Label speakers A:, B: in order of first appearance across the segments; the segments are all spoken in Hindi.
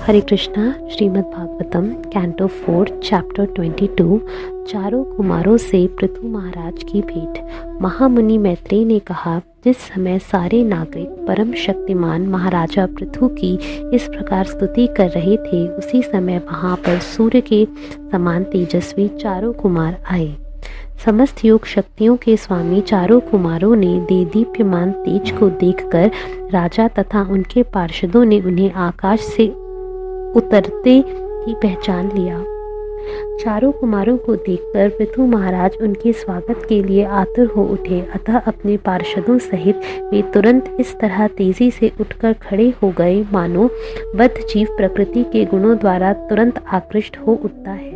A: हरे कृष्णा। Shrimad Bhagavatam canto 4 chapter 22। चारों कुमारों से पृथु महाराज की भेंट। महामुनि मैत्रेय ने कहा, जिस समय सारे नागरिक परम शक्तिमान महाराजा पृथु की इस प्रकार स्तुति कर रहे थे, उसी समय वहां पर सूर्य के समान तेजस्वी चारों कुमार आए। समस्त योग शक्तियों के स्वामी चारों कुमारों ने देदीप्यमान तेज को देखकर राजा तथा उनके पार्षदों ने उन्हें आकाश से उतरते ही पहचान लिया। चारों कुमारों को देखकर पृथु महाराज उनके स्वागत के लिए आतुर हो उठे, अतः अपने पार्षदों सहित वे तुरंत इस तरह तेजी से उठकर खड़े हो गए मानो बद्ध जीव प्रकृति के गुणों द्वारा तुरंत आकृष्ट हो उठता है।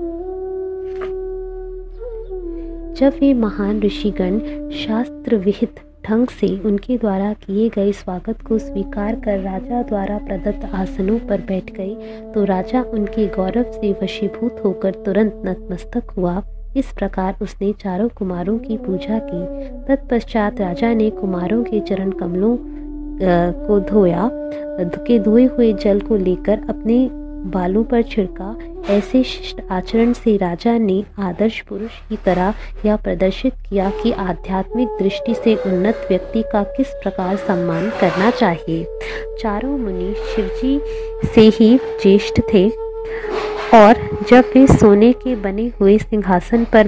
A: जब वे महान ऋषिगण शास्त्र विहित ढंग से उनके द्वारा किए गए स्वागत को स्वीकार कर राजा द्वारा प्रदत्त आसनों पर बैठ गए, तो राजा उनके गौरव से वशीभूत होकर तुरंत नतमस्तक हुआ। इस प्रकार उसने चारों कुमारों की पूजा की। तत्पश्चात राजा ने कुमारों के चरण कमलों को धोए हुए जल को लेकर अपने बालों पर छिड़का। ऐसे शिष्ट आचरण से राजा ने आदर्श पुरुष की तरह यह प्रदर्शित किया कि आध्यात्मिक दृष्टि से उन्नत व्यक्ति का किस प्रकार सम्मान करना चाहिए। चारों मुनि शिवजी से ही ज्येष्ठ थे और जब वे सोने के बने हुए सिंहासन पर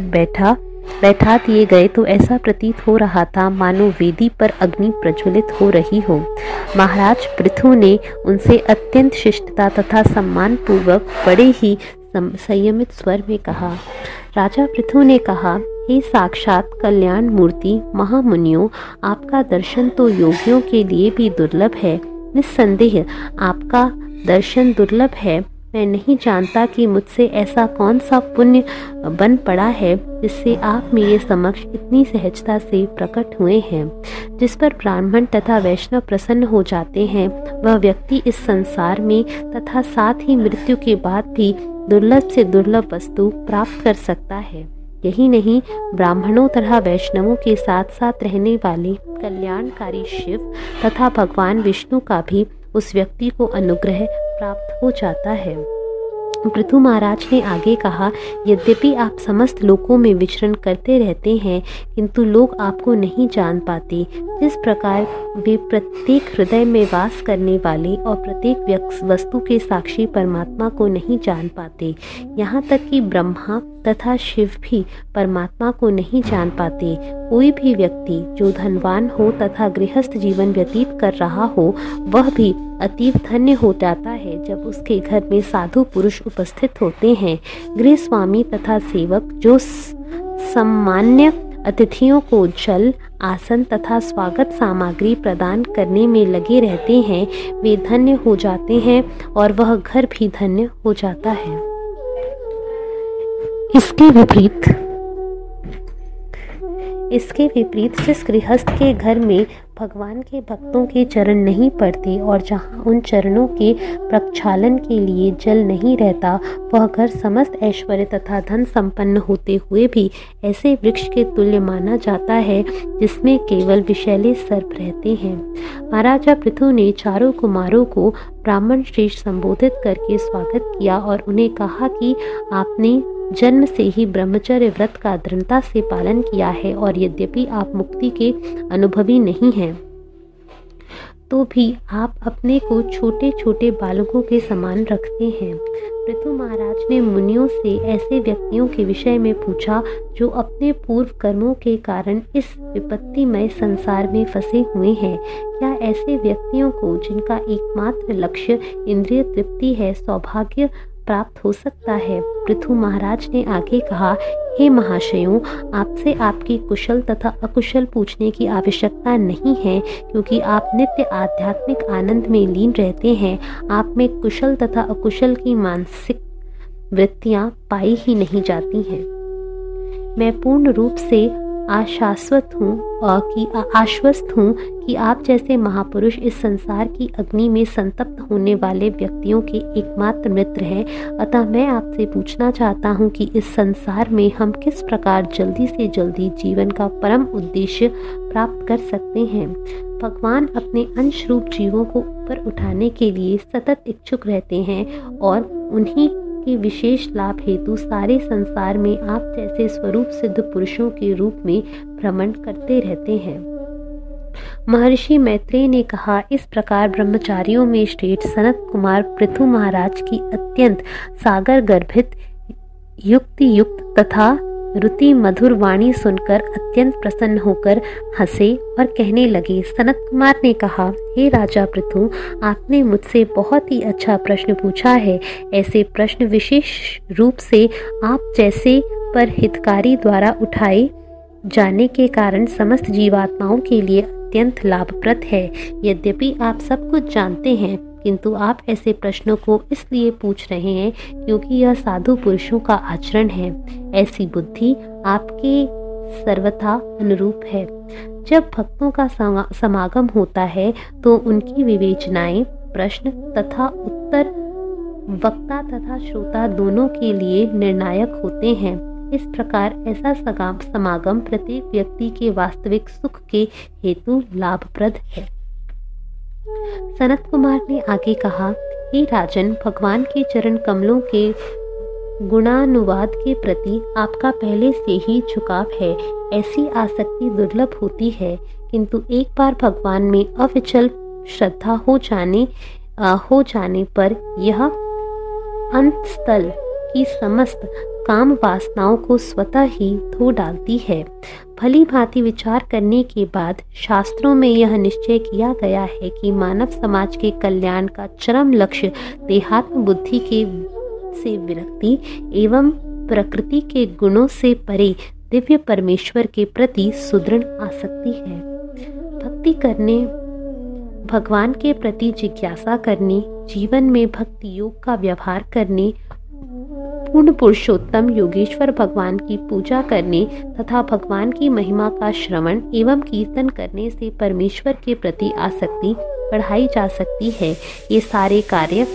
A: बैठा दिए गए तो ऐसा प्रतीत हो रहा था मानो वेदी पर अग्नि प्रज्वलित हो रही हो। महाराज पृथु ने उनसे अत्यंत शिष्टता तथा सम्मान पूर्वक बड़े ही संयमित स्वर में कहा। राजा पृथु ने कहा, हे साक्षात कल्याण मूर्ति महामुनियों, आपका दर्शन तो योगियों के लिए भी दुर्लभ है। निस्संदेह आपका दर्शन दुर्लभ है। मैं नहीं जानता कि मुझसे ऐसा कौन सा पुण्य बन पड़ा है जिससे आप मेरे समक्ष इतनी सहजता से प्रकट हुए हैं। जिस पर ब्राह्मण तथा वैष्णव प्रसन्न हो जाते हैं, वह व्यक्ति इस संसार में तथा साथ ही मृत्यु के बाद भी दुर्लभ से दुर्लभ वस्तु प्राप्त कर सकता है। यही नहीं, ब्राह्मणों तथा वैष्णवों के साथ साथ रहने वाले कल्याणकारी शिव तथा भगवान विष्णु का भी उस व्यक्ति को अनुग्रह प्राप्त हो जाता है। पृथु महाराज ने आगे कहा, यद्यपि आप समस्त लोकों में विचरण करते रहते हैं, किंतु लोग आपको नहीं जान पाते। जिस प्रकार वे प्रत्येक हृदय में वास करने वाले और प्रत्येक वस्तु के साक्षी परमात्मा को नहीं जान पाते, यहाँ तक कि ब्रह्मा तथा शिव भी परमात्मा को नहीं जान पाते। कोई भी व्यक्ति जो धनवान हो तथा गृहस्थ जीवन व्यतीत कर रहा हो, वह भी अतीव धन्य हो जाता है जब उसके घर में साधु पुरुष उपस्थित होते हैं। गृह स्वामी तथा सेवक जो सम्मान्य अतिथियों को जल, आसन तथा स्वागत सामग्री प्रदान करने में लगे रहते हैं, वे धन्य हो जाते हैं और वह घर भी धन्य हो जाता है। इसके विपरीत जिस गृहस्थ के घर में भगवान के भक्तों के चरण नहीं पड़ते और जहाँ उन चरणों के प्रक्षालन के लिए जल नहीं रहता, वह घर समस्त ऐश्वर्य तथा धन संपन्न होते हुए भी ऐसे वृक्ष के तुल्य माना जाता है जिसमें केवल विषैले सर्प रहते हैं। महाराजा पृथु ने चारों कुमारों को ब्राह्मण श्रेष्ठ संबोधित करके स्वागत किया और उन्हें कहा कि आपने जन्म से ही ब्रह्मचर्य व्रत का दृढ़ता से पालन किया है और यद्यपि आप मुक्ति के अनुभवी नहीं हैं, तो भी आप अपने को छोटे छोटे बालकों के समान रखते हैं। पृथु महाराज ने मुनियों से ऐसे व्यक्तियों के विषय में पूछा जो अपने पूर्व कर्मों के कारण इस विपत्तिमय संसार में फंसे हुए हैं। क्या ऐसे व्यक्तियों को जिनका एकमात्र लक्ष्य इंद्रिय तृप्ति है, सौभाग्य प्राप्त हो सकता है? पृथु महाराज ने आगे कहा, हे महाशयों, आपसे आपकी कुशल तथा अकुशल पूछने की आवश्यकता नहीं है, क्योंकि आप नित्य आध्यात्मिक आनंद में लीन रहते हैं। आप में कुशल तथा अकुशल की मानसिक वृत्तियां पाई ही नहीं जाती हैं। मैं पूर्ण रूप से आश्वस्त हूँ कि आप जैसे महापुरुष इस संसार की अग्नि में संतप्त होने वाले व्यक्तियों के एकमात्र मित्र हैं। अतः मैं आपसे पूछना चाहता हूँ कि इस संसार में हम किस प्रकार जल्दी से जल्दी जीवन का परम उद्देश्य प्राप्त कर सकते हैं। भगवान अपने अंश रूप जीवों को ऊपर उठाने के लिए सतत इच्छुक रहते हैं और उन्हीं के विशेष लाभ हेतु सारे संसार में आप जैसे स्वरूप सिद्ध पुरुषों के रूप में भ्रमण करते रहते हैं। महर्षि मैत्रेय ने कहा, इस प्रकार ब्रह्मचारियों में श्रेष्ठ सनत कुमार पृथु महाराज की अत्यंत सागर गर्भित युक्ति युक्त तथा रुति मधुर वाणी सुनकर अत्यंत प्रसन्न होकर हंसे और कहने लगे। सनत कुमार ने कहा, हे राजा पृथु, आपने मुझसे बहुत ही अच्छा प्रश्न पूछा है। ऐसे प्रश्न विशेष रूप से आप जैसे पर हितकारी द्वारा उठाए जाने के कारण समस्त जीवात्माओं के लिए अत्यंत लाभप्रद है। यद्यपि आप सब कुछ जानते हैं, किंतु आप ऐसे प्रश्नों को इसलिए पूछ रहे हैं क्योंकि यह साधु पुरुषों का आचरण है। ऐसी बुद्धि आपके सर्वथा अनुरूप है। जब भक्तों का समागम होता है तो उनकी विवेचनाएं, प्रश्न तथा उत्तर वक्ता तथा श्रोता दोनों के लिए निर्णायक होते हैं। इस प्रकार ऐसा समागम प्रत्येक व्यक्ति के वास्तविक सुख के हेतु लाभप्रद है। सनत कुमार ने आगे कहा, हे राजन, भगवान के चरण कमलों के गुणानुवाद के प्रति आपका पहले से ही झुकाव है। ऐसी आसक्ति दुर्लभ होती है, किंतु एक बार भगवान में अविचल श्रद्धा हो जाने पर यह अंतस्थल की समस्त काम वासनाओं को स्वतः ही धो डालती है। भली भांति विचार करने के बाद शास्त्रों में यह निश्चय किया गया है कि मानव समाज के कल्याण का चरम लक्ष्य देहात्म बुद्धि से विरक्ति एवं प्रकृति के गुणों से परे दिव्य परमेश्वर के प्रति सुदृढ़ आसक्ति है। भक्ति करने, भगवान के प्रति जिज्ञासा करने, जीवन में भक्ति योग का व्यवहार करने, पूर्ण पुरुषोत्तम योगेश्वर भगवान की पूजा करने तथा भगवान की महिमा का श्रवण एवं कीर्तन करने से परमेश्वर के प्रति आसक्ति बढ़ाई जा सकती है। ये सारे कार्य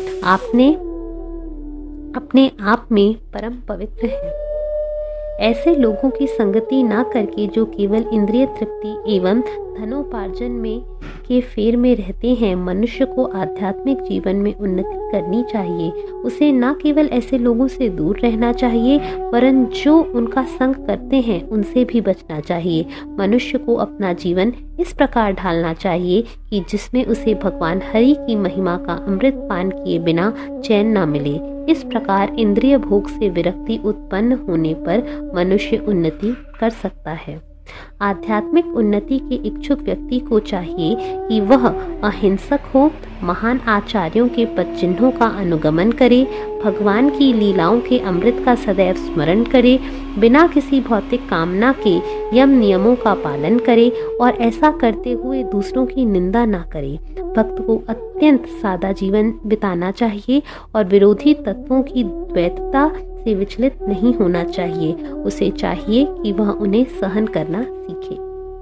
A: अपने आप में परम पवित्र हैं। ऐसे लोगों की संगति न करके जो केवल इंद्रिय तृप्ति एवं धनोपार्जन में के फेर में रहते हैं, मनुष्य को आध्यात्मिक जीवन में उन्नति करनी चाहिए। उसे न केवल ऐसे लोगों से दूर रहना चाहिए, वरन जो उनका संग करते हैं उनसे भी बचना चाहिए। मनुष्य को अपना जीवन इस प्रकार ढालना चाहिए कि जिसमें उसे भगवान हरि की महिमा का अमृत पान किए बिना चैन न मिले। इस प्रकार इंद्रिय भोग से विरक्ति उत्पन्न होने पर मनुष्य उन्नति कर सकता है। आध्यात्मिक उन्नति के इच्छुक व्यक्ति को चाहिए कि वह अहिंसक हो, महान आचार्यों के पद चिन्हों का अनुगमन करे, भगवान की लीलाओं के अमृत का सदैव स्मरण करे, बिना किसी भौतिक कामना के यम नियमों का पालन करे और ऐसा करते हुए दूसरों की निंदा ना करे। भक्त को अत्यंत सादा जीवन बिताना चाहिए और विरोधी तत्वों की द्वैतता से विचलित नहीं होना चाहिए। उसे चाहिए कि वह उन्हें सहन करना सीखे।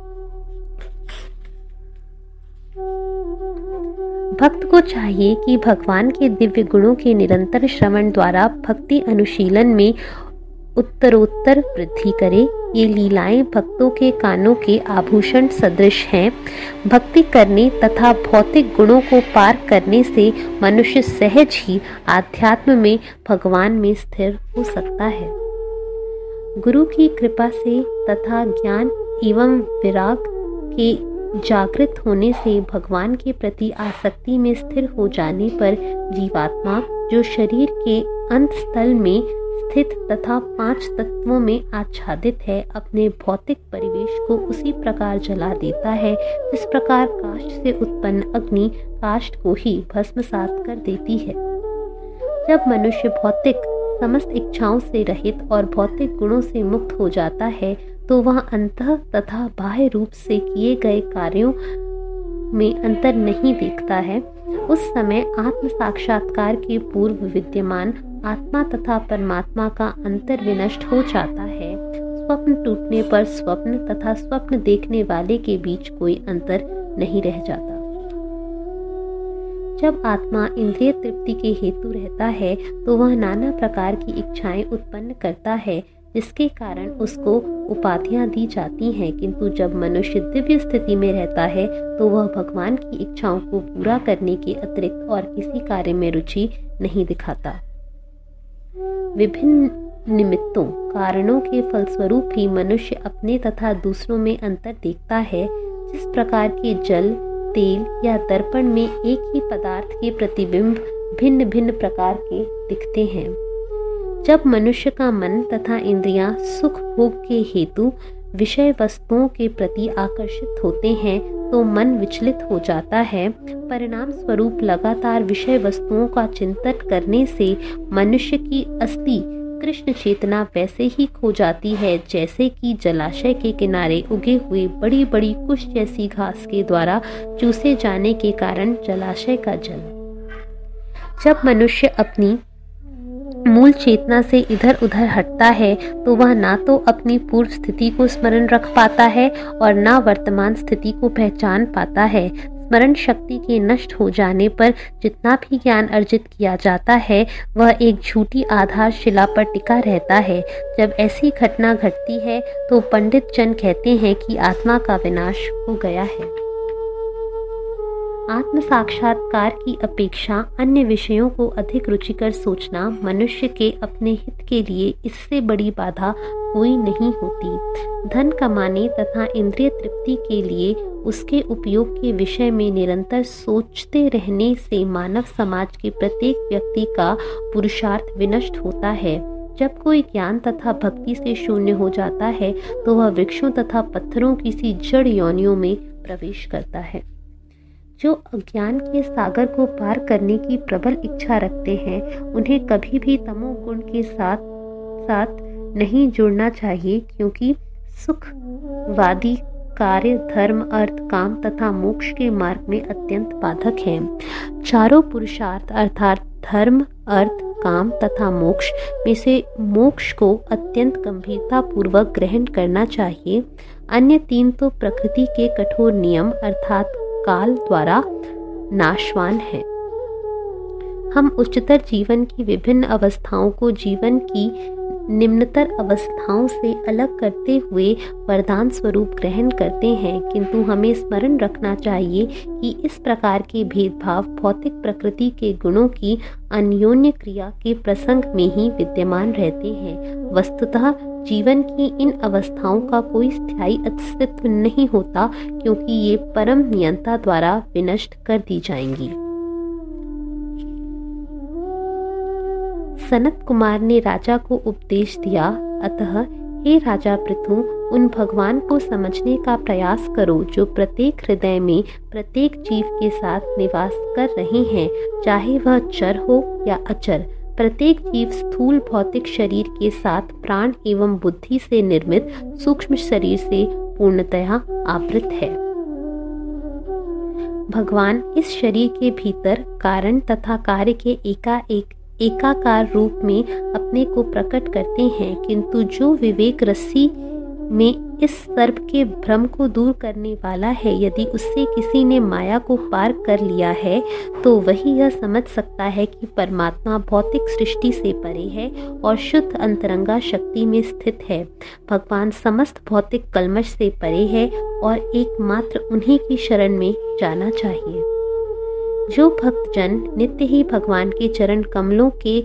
A: भक्त को चाहिए कि भगवान के दिव्य गुणों के निरंतर श्रवण द्वारा भक्ति अनुशीलन में उत्तरोत्तर वृद्धि करे। ये लीलाएं भक्तों के कानों के आभूषण सदृश हैं। भक्ति करने तथा भौतिक गुणों को पार करने से मनुष्य सहज ही आध्यात्म में भगवान में स्थिर हो सकता है। गुरु की कृपा से तथा ज्ञान एवं विराग के जागृत होने से भगवान के प्रति आसक्ति में स्थिर हो जाने पर जीवात्मा, जो शरीर के अंत स्थल में स्थित तथा 5 तत्वों में आच्छादित है, अपने भौतिक परिवेश को उसी प्रकार जला देता है जिस प्रकार काष्ठ से उत्पन्न अग्नि काष्ठ को ही भस्मसात कर देती है। जब मनुष्य भौतिक समस्त इच्छाओं से रहित और भौतिक गुणों से मुक्त हो जाता है तो वह अंतः तथा बाह्य रूप से किए गए कार्यों में अंतर नहीं देखता है। उस समय आत्म साक्षात्कार के पूर्व विद्यमान आत्मा तथा परमात्मा का अंतर विनष्ट हो जाता है। स्वप्न टूटने पर स्वप्न तथा स्वप्न देखने वाले के बीच कोई अंतर नहीं रह जाता। जब आत्मा इंद्रिय तृप्ति के हेतु रहता है तो वह नाना प्रकार की इच्छाएं उत्पन्न करता है, जिसके कारण उसको उपाधियां दी जाती हैं। किंतु जब मनुष्य दिव्य स्थिति में रहता है तो वह भगवान की इच्छाओं को पूरा करने के अतिरिक्त और किसी कार्य में रुचि नहीं दिखाता। विभिन्न निमित्तों कारणों के फलस्वरूप ही मनुष्य अपने तथा दूसरों में अंतर देखता है। जिस प्रकार के जल, तेल या दर्पण में एक ही पदार्थ के प्रतिबिंब भिन्न भिन्न प्रकार के दिखते हैं। जब मनुष्य का मन तथा इंद्रियां सुख भोग के हेतु विषय वस्तुओं के प्रति आकर्षित होते हैं तो मन विचलित हो जाता है। परिणाम स्वरूप लगातार विषय वस्तुओं का चिंतन करने से मनुष्य की असली कृष्ण चेतना वैसे ही खो जाती है जैसे कि जलाशय के किनारे उगे हुए बड़ी बड़ी कुश जैसी घास के द्वारा चूसे जाने के कारण जलाशय का जल। जब मनुष्य अपनी मूल चेतना से इधर उधर हटता है तो वह ना तो अपनी पूर्व स्थिति को स्मरण रख पाता है और ना वर्तमान स्थिति को पहचान पाता है। स्मरण शक्ति के नष्ट हो जाने पर जितना भी ज्ञान अर्जित किया जाता है वह एक झूठी आधारशिला पर टिका रहता है। जब ऐसी घटना घटती है तो पंडित जन कहते हैं कि आत्मा का विनाश हो गया है। आत्म साक्षात्कार की अपेक्षा अन्य विषयों को अधिक रुचिकर सोचना मनुष्य के अपने हित के लिए इससे बड़ी बाधा कोई नहीं होती। धन कमाने तथा इंद्रिय तृप्ति के लिए उसके उपयोग के विषय में निरंतर सोचते रहने से मानव समाज के प्रत्येक व्यक्ति का पुरुषार्थ विनष्ट होता है। जब कोई ज्ञान तथा भक्ति से शून्य हो जाता है तो वह वृक्षों तथा पत्थरों की सी जड़ योनियों में प्रवेश करता है। जो अज्ञान के सागर को पार करने की प्रबल इच्छा रखते हैं उन्हें कभी भी तमोगुण के साथ साथ नहीं जुड़ना चाहिए, क्योंकि सुखवादी कार्य धर्म, अर्थ, काम तथा मोक्ष के मार्ग में अत्यंत बाधक है। चारों पुरुषार्थ अर्थात धर्म, अर्थ, काम तथा मोक्ष में से मोक्ष को अत्यंत गंभीरता पूर्वक ग्रहण करना चाहिए। अन्य तीन तो प्रकृति के कठोर नियम अर्थात काल द्वारा नाशवान है। हम उच्चतर जीवन की विभिन्न अवस्थाओं को जीवन की निम्नतर अवस्थाओं से अलग करते हुए वरदान स्वरूप ग्रहण करते हैं, किंतु हमें स्मरण रखना चाहिए कि इस प्रकार के भेदभाव भौतिक प्रकृति के गुणों की अन्योन्य क्रिया के प्रसंग में ही विद्यमान रहते हैं। वस्तुतः जीवन की इन अवस्थाओं का कोई स्थायी अस्तित्व नहीं होता, क्योंकि ये परम नियंता द्वारा विनष्ट कर दी जाएंगी। सनत कुमार ने राजा को उपदेश दिया, अतः हे राजा पृथु, उन भगवान को समझने का प्रयास करो जो प्रत्येक हृदय में प्रत्येक जीव के साथ निवास कर रहे हैं, चाहे वह चर हो या अचर। प्रत्येक जीव स्थूल भौतिक शरीर के साथ प्राण एवं बुद्धि से निर्मित सूक्ष्म शरीर से पूर्णतया आवृत है। भगवान इस शरीर के भीतर कारण तथा कार्य के एकाकार रूप में अपने को प्रकट करते हैं, किंतु जो विवेक रस्सी में इस सर्प के भ्रम को दूर करने वाला है, यदि उससे किसी ने माया को पार कर लिया है तो वही यह समझ सकता है कि परमात्मा भौतिक सृष्टि से परे है और शुद्ध अंतरंगा शक्ति में स्थित है। भगवान समस्त भौतिक कल्मश से परे है और एकमात्र उन्हीं की शरण में जाना चाहिए। जो भक्तजन नित्य ही भगवान के चरण कमलों के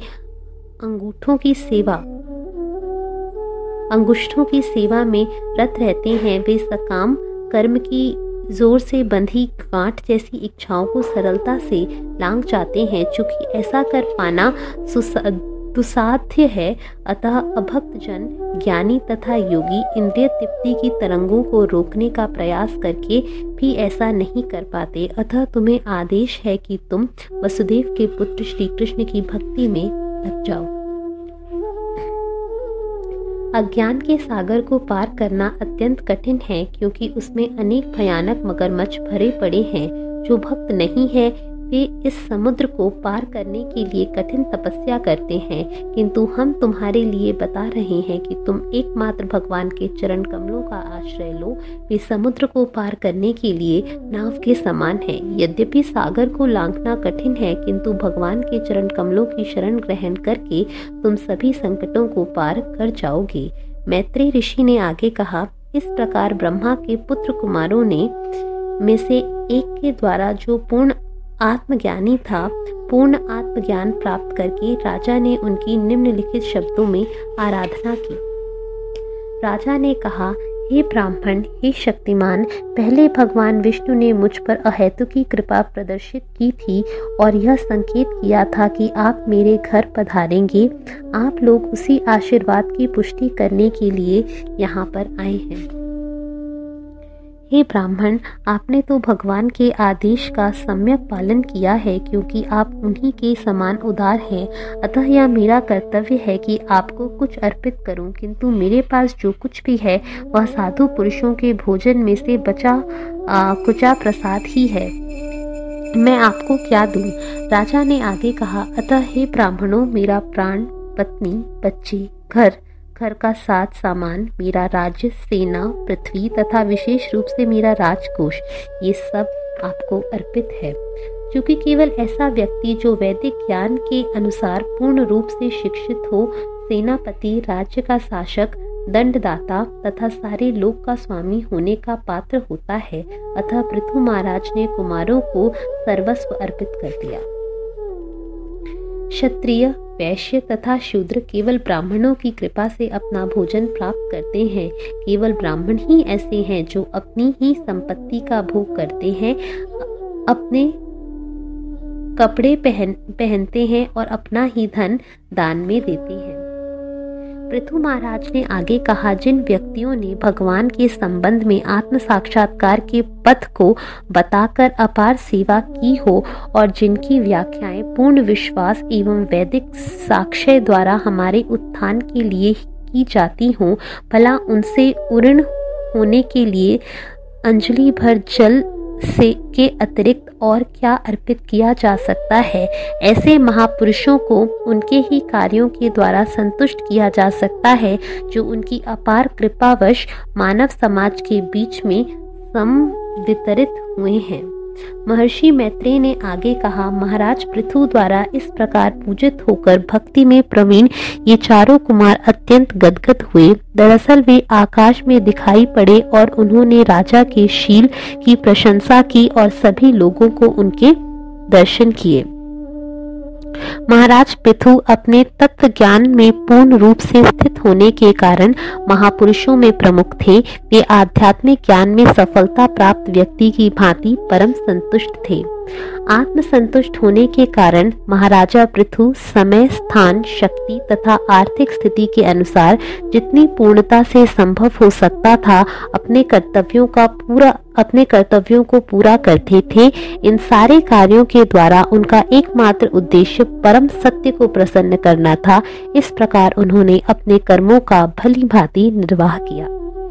A: अंगुष्ठों की सेवा में रत रहते हैं, वे सकाम कर्म की जोर से बंधी गांठ जैसी इच्छाओं को सरलता से लांघ जाते हैं। चूंकि ऐसा कर पाना दुसाध्य है, अतः अभक्त जन ज्ञानी तथा योगी इंद्रिय तृप्ति की तरंगों को रोकने का प्रयास करके भी ऐसा नहीं कर पाते। अतः तुम्हें आदेश है कि तुम वसुदेव के पुत्र श्री कृष्ण की भक्ति में लग जाओ। अज्ञान के सागर को पार करना अत्यंत कठिन है, क्योंकि उसमें अनेक भयानक मगरमच्छ भरे पड़े हैं। जो भक्त नहीं है वे इस समुद्र को पार करने के लिए कठिन तपस्या करते हैं, किंतु हम तुम्हारे लिए बता रहे हैं कि तुम एकमात्र भगवान के चरण कमलों का आश्रय लो। वे समुद्र को पार करने के लिए नाव के समान है। यद्यपि सागर को लांघना कठिन है, किंतु भगवान के चरण कमलों की शरण ग्रहण करके तुम सभी संकटों को पार कर जाओगे। मैत्रेय ऋषि ने आगे कहा, इस प्रकार ब्रह्मा के पुत्र कुमारों ने में से एक के द्वारा जो पूर्ण आत्मज्ञानी था, पूर्ण आत्मज्ञान प्राप्त करके राजा ने उनकी निम्नलिखित शब्दों में आराधना की। राजा ने कहा, हे ब्राह्मण, हे शक्तिमान, पहले भगवान विष्णु ने मुझ पर अहेतुकी कृपा प्रदर्शित की थी और यह संकेत किया था कि आप मेरे घर पधारेंगे। आप लोग उसी आशीर्वाद की पुष्टि करने के लिए यहाँ पर आए हैं। हे ब्राह्मण, आपने तो भगवान के आदेश का सम्यक पालन किया है, क्योंकि आप उन्हीं के समान उदार हैं। अतः यह मेरा कर्तव्य है कि आपको कुछ अर्पित करूं, किंतु मेरे पास जो कुछ भी है वह साधु पुरुषों के भोजन में से बचा कुचा प्रसाद ही है। मैं आपको क्या दूं? राजा ने आगे कहा, अतः हे ब्राह्मणों, मेरा प्राण, पत्नी, बच्चे, घर का साथ सामान, मेरा राज्य, सेना, पृथ्वी तथा विशेष रूप से मेरा राजकोष, ये सब आपको अर्पित है। क्योंकि केवल ऐसा व्यक्ति जो वैदिक ज्ञान के अनुसार पूर्ण रूप से शिक्षित हो, सेनापति, राज्य का शासक, दंडदाता तथा सारे लोक का स्वामी होने का पात्र होता है। अतः पृथु महाराज ने कुमारों को सर्वस्व अर्पित कर दिया। क्षत्रिय, वैश्य तथा शूद्र केवल ब्राह्मणों की कृपा से अपना भोजन प्राप्त करते हैं। केवल ब्राह्मण ही ऐसे हैं जो अपनी ही संपत्ति का भोग करते हैं, अपने कपड़े पहनते हैं और अपना ही धन दान में देते हैं। पृथु महाराज ने आगे कहा, जिन व्यक्तियों ने भगवान के संबंध में आत्म साक्षात्कार के पथ को बताकर अपार सेवा की हो और जिनकी व्याख्याएं पूर्ण विश्वास एवं वैदिक साक्ष्य द्वारा हमारे उत्थान के लिए की जाती हों, भला उनसे उऋण होने के लिए अंजलि भर जल से के अतिरिक्त और क्या अर्पित किया जा सकता है। ऐसे महापुरुषों को उनके ही कार्यों के द्वारा संतुष्ट किया जा सकता है, जो उनकी अपार कृपावश मानव समाज के बीच में समवितरित हुए हैं। महर्षि मैत्रेय ने आगे कहा, महाराज पृथु द्वारा इस प्रकार पूजित होकर भक्ति में प्रवीण ये चारों कुमार अत्यंत गदगद हुए। दरअसल वे आकाश में दिखाई पड़े और उन्होंने राजा के शील की प्रशंसा की और सभी लोगों को उनके दर्शन किए। महाराज पृथु अपने तत्व ज्ञान में पूर्ण रूप से स्थित होने के कारण महापुरुषों में प्रमुख थे। वे आध्यात्मिक ज्ञान में सफलता प्राप्त व्यक्ति की भांति परम संतुष्ट थे। आत्म संतुष्ट होने के कारण महाराजा पृथु समय, स्थान, शक्ति तथा आर्थिक स्थिति के अनुसार जितनी पूर्णता से संभव हो सकता था अपने कर्तव्यों को पूरा करते थे। इन सारे कार्यों के द्वारा उनका एकमात्र उद्देश्य परम सत्य को प्रसन्न करना था। इस प्रकार उन्होंने अपने कर्मों का भली भांति निर्वाह किया।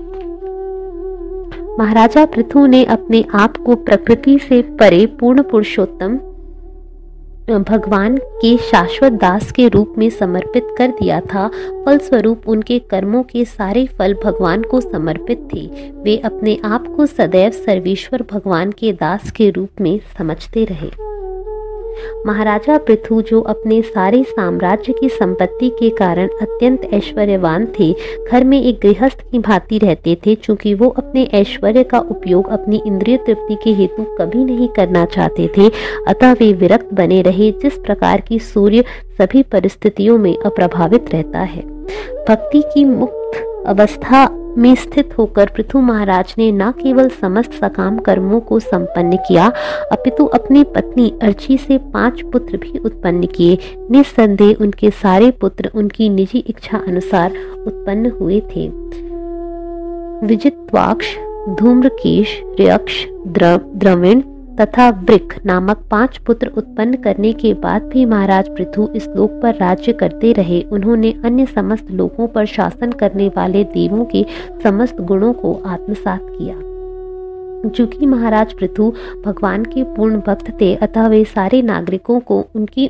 A: महाराजा पृथु ने अपने आप को प्रकृति से परे पूर्ण पुरुषोत्तम भगवान के शाश्वत दास के रूप में समर्पित कर दिया था। फलस्वरूप उनके कर्मों के सारे फल भगवान को समर्पित थे। वे अपने आप को सदैव सर्वेश्वर भगवान के दास के रूप में समझते रहे। महाराजा पृथु, जो अपने सारे साम्राज्य की संपत्ति के कारण अत्यंत ऐश्वर्यवान थे, घर में एक गृहस्थ की भांति रहते थे। चूंकि वो अपने ऐश्वर्य का उपयोग अपनी इंद्रिय तृप्ति के हेतु कभी नहीं करना चाहते थे, अतः वे विरक्त बने रहे। जिस प्रकार की सूर्य सभी परिस्थितियों में अप्रभावित रहता है। भक्ति की मुक्त अवस्था में स्थित होकर पृथु महाराज ने न केवल समस्त सकाम कर्मों को संपन्न किया, अपितु अपनी पत्नी अर्ची से 5 पुत्र भी उत्पन्न किए। निस्संदेह उनके सारे पुत्र उनकी निजी इच्छा अनुसार उत्पन्न हुए थे। विजित्वाक्ष, धूम्रकेश, र्यक्ष, द्रविण तथा वृक नामक 5 पुत्र उत्पन्न करने के बाद भी महाराज पृथु इस लोक पर राज्य करते रहे। उन्होंने अन्य समस्त लोगों पर शासन करने वाले देवों के समस्त गुणों को आत्मसात किया। चूंकि महाराज पृथु भगवान के पूर्ण भक्त थे, अतः वे सारे नागरिकों को उनकी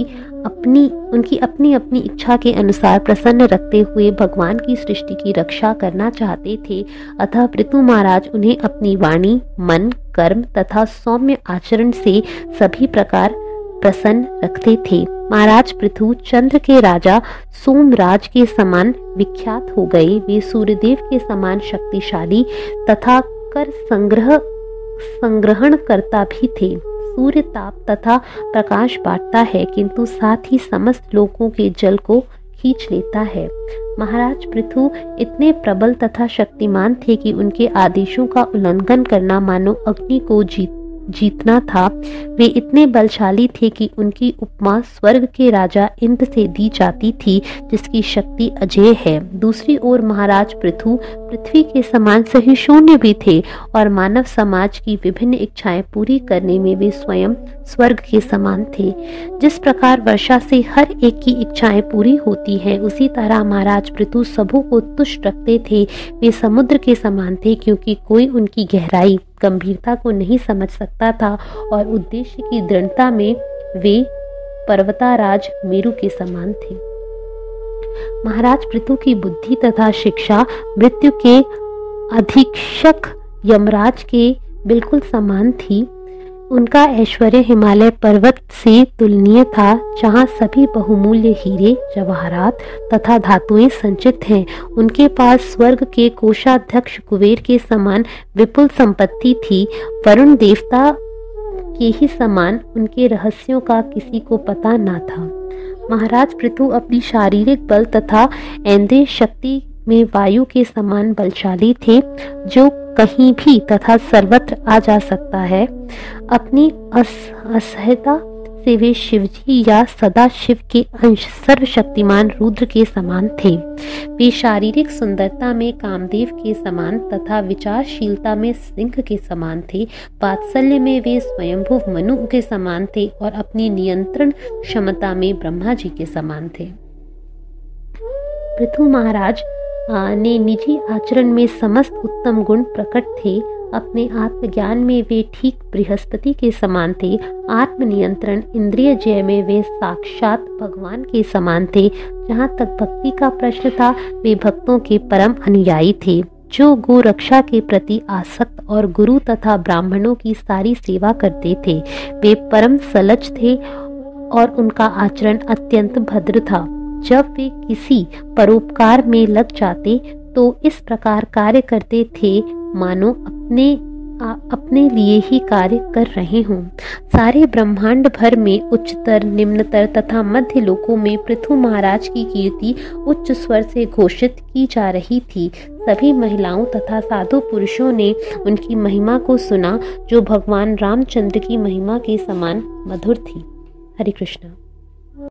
A: अपनी अपनी इच्छा के अनुसार प्रसन्न रखते हुए भगवान की सृष्टि की रक्षा करना चाहते थे। अतः पृथु महाराज उन्हें अपनी वाणी, मन, कर्म तथा सौम्य आचरण से सभी प्रकार प्रसन्न रखते थे। महाराज पृथु चंद्र के राजा सोमराज के समान विख्यात हो गए। वे सूर्यदेव के समान शक्तिशाली तथा कर संग्रहण करता भी थे। सूर्य ताप तथा प्रकाश बांटता है, किंतु साथ ही समस्त लोगों के जल को खींच लेता है। महाराज पृथु इतने प्रबल तथा शक्तिमान थे कि उनके आदेशों का उल्लंघन करना मानो अग्नि को जीतना था। वे इतने बलशाली थे कि उनकी उपमा स्वर्ग के राजा इंद्र से दी जाती थी, जिसकी शक्ति अजेय है। दूसरी ओर महाराज पृथु पृथ्वी के समान सहिष्णु भी थे और मानव समाज की विभिन्न इच्छाएं पूरी करने में वे स्वयं स्वर्ग के समान थे। जिस प्रकार वर्षा से हर एक की इच्छाएं पूरी होती हैं, उसी तरह महाराज पृथु सबों को तुष्ट रखते थे। वे समुद्र के समान थे, क्योंकि कोई उनकी गहराई, गंभीरता को नहीं समझ सकता था और उद्देश्य की दृढ़ता में वे पर्वताराज मेरु के समान थे। महाराज पृथु की बुद्धि तथा शिक्षा मृत्यु के अधीक्षक यमराज के बिल्कुल समान थी। उनका ऐश्वर्य हिमालय पर्वत से तुलनीय था, जहाँ सभी बहुमूल्य हीरे, जवाहरात तथा धातुएं संचित हैं। उनके पास स्वर्ग के कोषाध्यक्ष कुबेर के समान विपुल संपत्ति थी। वरुण देवता के ही समान उनके रहस्यों का किसी को पता न था। महाराज पृथु अपनी शारीरिक बल तथा इंद्रिय शक्ति में वायु के समान बलशाली थे, जो कहीं भी तथा सर्वत्र आ जा सकता है। अपनी असह्यता से वे शिवजी या सदा शिव के अंश सर्वशक्तिमान रुद्र के समान थे। वे शारीरिक सुंदरता में कामदेव के समान तथा विचारशीलता में सिंह के समान थे। वात्सल्य में वे स्वयंभू मनु के समान थे और अपनी नियंत्रण क्षमता में ब्रह्मा जी के समान थे। पृथु महाराज ने निजी आचरण में समस्त उत्तम गुण प्रकट थे। अपने आत्मज्ञान में वे ठीक बृहस्पति के समान थे। आत्मनियंत्रण, इंद्रिय जय में वे साक्षात भगवान के समान थे। जहाँ तक भक्ति का प्रश्न था, वे भक्तों के परम अनुयायी थे, जो गो रक्षा के प्रति आसक्त और गुरु तथा ब्राह्मणों की सारी सेवा करते थे। वे परम सलज थे और उनका आचरण अत्यंत भद्र था। जब वे किसी परोपकार में लग जाते तो इस प्रकार कार्य करते थे मानो अपने लिए ही कार्य कर रहे हों। सारे ब्रह्मांड भर में उच्चतर, निम्नतर तथा मध्य लोकों में पृथु महाराज की कीर्ति उच्च स्वर से घोषित की जा रही थी। सभी महिलाओं तथा साधु पुरुषों ने उनकी महिमा को सुना, जो भगवान रामचंद्र की महिमा के समान मधुर थी। हरे कृष्ण।